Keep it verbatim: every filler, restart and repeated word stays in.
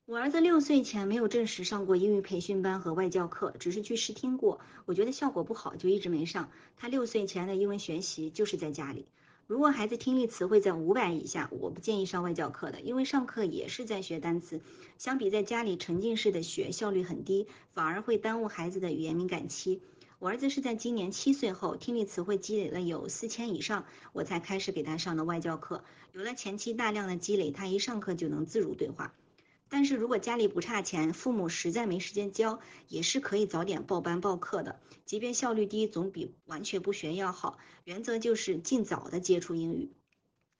我儿子六岁前没有正式上过英语培训班和外教课，只是去试听过，我觉得效果不好，就一直没上。他六岁前的英文学习就是在家里。如果孩子听力词汇在五百以下，我不建议上外教课的，因为上课也是在学单词，相比在家里沉浸式的学，效率很低，反而会耽误孩子的语言敏感期。我儿子是在今年七岁后，听力词汇积累了有四千以上，我才开始给他上的外教课。有了前期大量的积累，他一上课就能自如对话。但是如果家里不差钱，父母实在没时间教，也是可以早点报班报课的，即便效率低，总比完全不学要好。原则就是尽早的接触英语。